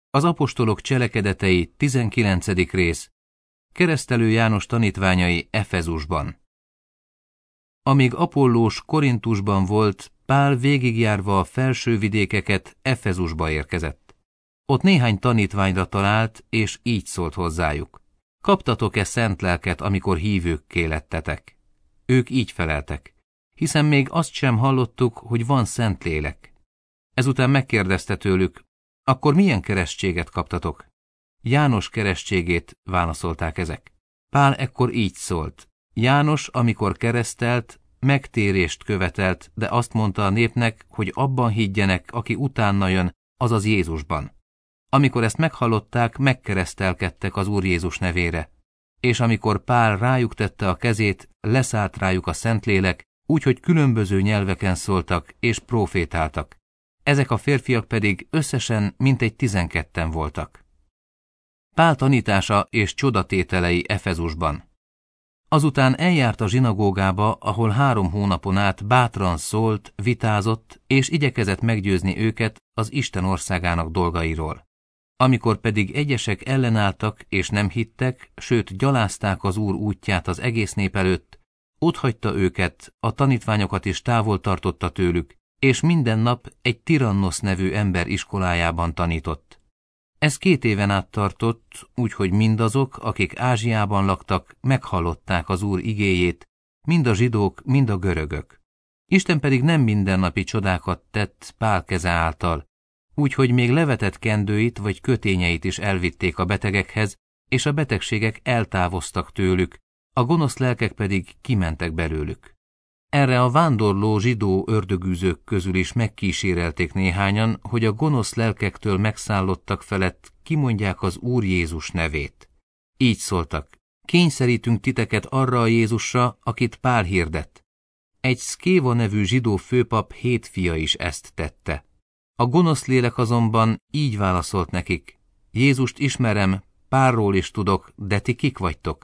Az apostolok cselekedetei 19. rész. Keresztelő János tanítványai Efezusban. Amíg Apollós Korintusban volt, Pál végigjárva a felső vidékeket Efezusba érkezett. Ott néhány tanítványra talált, és így szólt hozzájuk: kaptatok-e szent lelket, amikor hívőkké lettetek? Ők így feleltek: hiszen még azt sem hallottuk, hogy van szent lélek. Ezután megkérdezte tőlük: akkor milyen keresztséget kaptatok? János keresztségét, válaszolták ezek. Pál ekkor így szólt: János, amikor keresztelt, megtérést követelt, de azt mondta a népnek, hogy abban higgyenek, aki utána jön, azaz Jézusban. Amikor ezt meghallották, megkeresztelkedtek az Úr Jézus nevére. És amikor Pál rájuk tette a kezét, leszállt rájuk a Szentlélek, úgyhogy különböző nyelveken szóltak és prófétáltak. Ezek a férfiak pedig összesen mintegy 12-en voltak. Pál tanítása és csodatételei Efezusban. Azután eljárt a zsinagógába, ahol 3 hónapon át bátran szólt, vitázott, és igyekezett meggyőzni őket az Isten országának dolgairól. Amikor pedig egyesek ellenálltak és nem hittek, sőt gyalázták az Úr útját az egész nép előtt, otthagyta őket, a tanítványokat is távol tartotta tőlük, és minden nap egy Tirannosz nevű ember iskolájában tanított. Ez 2 éven át tartott, úgyhogy mindazok, akik Ázsiában laktak, meghallották az Úr igéjét, mind a zsidók, mind a görögök. Isten pedig nem mindennapi csodákat tett Pál keze által, úgyhogy még levetett kendőit vagy kötényeit is elvitték a betegekhez, és a betegségek eltávoztak tőlük, a gonosz lelkek pedig kimentek belőlük. Erre a vándorló zsidó ördögűzők közül is megkísérelték néhányan, hogy a gonosz lelkektől megszállottak felett kimondják az Úr Jézus nevét. Így szóltak: kényszerítünk titeket arra a Jézusra, akit Pál hirdett. Egy Szkéva nevű zsidó főpap 7 fia is ezt tette. A gonosz lélek azonban így válaszolt nekik: Jézust ismerem, Pálról is tudok, de ti kik vagytok?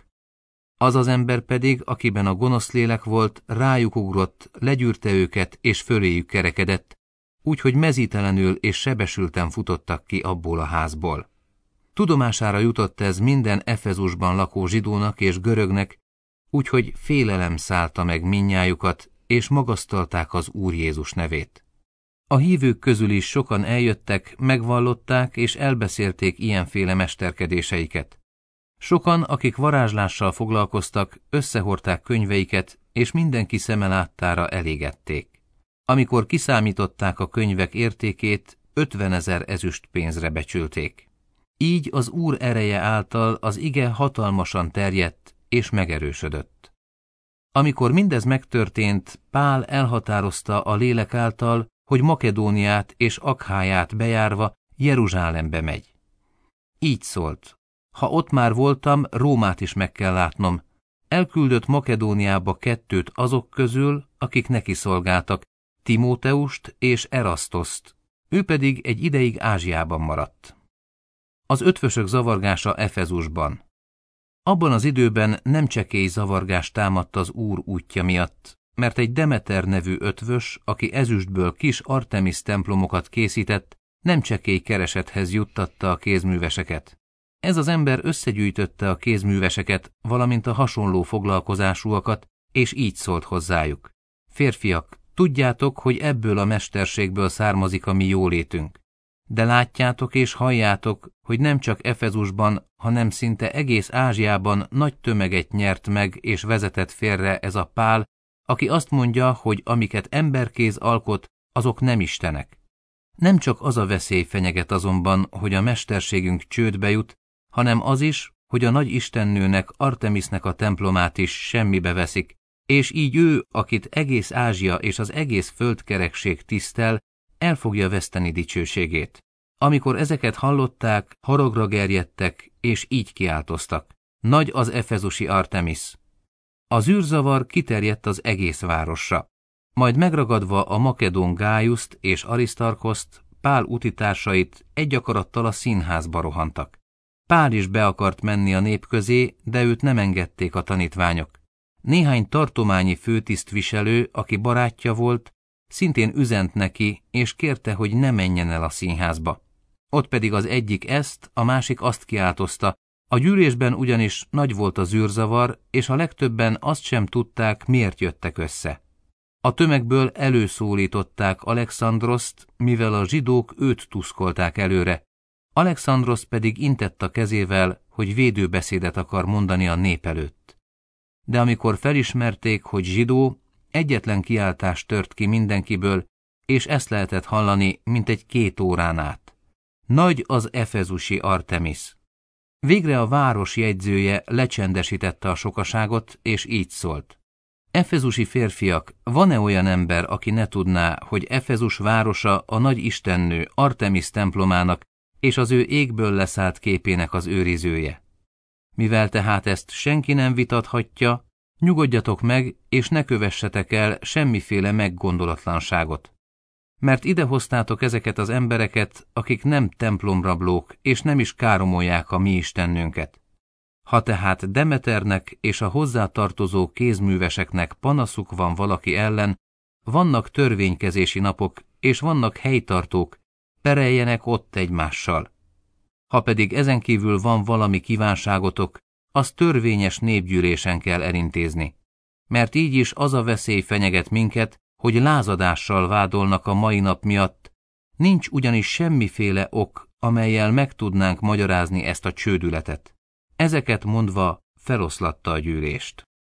Az az ember pedig, akiben a gonosz lélek volt, rájuk ugrott, legyűrte őket és föléjük kerekedett, úgyhogy mezítelenül és sebesülten futottak ki abból a házból. Tudomására jutott ez minden Efezusban lakó zsidónak és görögnek, úgyhogy félelem szállta meg mindnyájukat, és magasztalták az Úr Jézus nevét. A hívők közül is sokan eljöttek, megvallották és elbeszélték ilyenféle mesterkedéseiket. Sokan, akik varázslással foglalkoztak, összehordták könyveiket, és mindenki szeme láttára elégették. Amikor kiszámították a könyvek értékét, 50 000 ezüstpénzre becsülték. Így az Úr ereje által az ige hatalmasan terjedt és megerősödött. Amikor mindez megtörtént, Pál elhatározta a lélek által, hogy Makedóniát és Akháját bejárva Jeruzsálembe megy. Így szólt: ha ott már voltam, Rómát is meg kell látnom. Elküldött Makedóniába 2 azok közül, akik neki szolgáltak, Timóteust és Erasztoszt, ő pedig egy ideig Ázsiában maradt. Az ötvösök zavargása Efezusban. Abban az időben nem csekély zavargás támadt az Úr útja miatt, mert egy Demeter nevű ötvös, aki ezüstből kis Artemisz templomokat készített, nem csekély keresethez juttatta a kézműveseket. Ez az ember összegyűjtötte a kézműveseket, valamint a hasonló foglalkozásúakat, és így szólt hozzájuk: férfiak, tudjátok, hogy ebből a mesterségből származik a mi jólétünk. De látjátok és halljátok, hogy nem csak Efezusban, hanem szinte egész Ázsiában nagy tömeget nyert meg és vezetett félre ez a Pál, aki azt mondja, hogy amiket emberkéz alkot, azok nem istenek. Nem csak az a veszély fenyeget azonban, hogy a mesterségünk csődbe jut, hanem az is, hogy a nagy istennőnek, Artemisznek a templomát is semmibe veszik, és így ő, akit egész Ázsia és az egész földkerekség tisztel, el fogja veszteni dicsőségét. Amikor ezeket hallották, haragra gerjedtek, és így kiáltoztak: nagy az efezusi Artemisz! Az űrzavar kiterjedt az egész városra. Majd megragadva a makedón Gájuszt és Arisztarkoszt, Pál utitársait egy akarattal a színházba rohantak. Pál is be akart menni a nép közé, de őt nem engedték a tanítványok. Néhány tartományi főtisztviselő, aki barátja volt, szintén üzent neki, és kérte, hogy ne menjen el a színházba. Ott pedig az egyik ezt, a másik azt kiáltozta, a gyűlésben ugyanis nagy volt az űrzavar, és a legtöbben azt sem tudták, miért jöttek össze. A tömegből előszólították Alexandroszt, mivel a zsidók őt tuszkolták előre, Alexandrosz pedig intett a kezével, hogy védőbeszédet akar mondani a nép előtt. De amikor felismerték, hogy zsidó, egyetlen kiáltás tört ki mindenkiből, és ezt lehetett hallani, mintegy 2 órán át. Nagy az efezusi Artemis. Végre a város jegyzője lecsendesítette a sokaságot, és így szólt. Efezusi férfiak, van-e olyan ember, aki ne tudná, hogy Efezus városa a nagy istennő Artemis templomának és az ő égből leszállt képének az őrizője? Mivel tehát ezt senki nem vitathatja, nyugodjatok meg, és ne kövessetek el semmiféle meggondolatlanságot. Mert idehoztátok ezeket az embereket, akik nem templomrablók, és nem is káromolják a mi istennünket. Ha tehát Demeternek és a hozzátartozó kézműveseknek panaszuk van valaki ellen, vannak törvénykezési napok, és vannak helytartók, pereljenek ott egymással. Ha pedig ezen kívül van valami kívánságotok, az törvényes népgyűlésen kell elintézni. Mert így is az a veszély fenyeget minket, hogy lázadással vádolnak a mai nap miatt, nincs ugyanis semmiféle ok, amellyel meg tudnánk magyarázni ezt a csődületet. Ezeket mondva feloszlatta a gyűlést.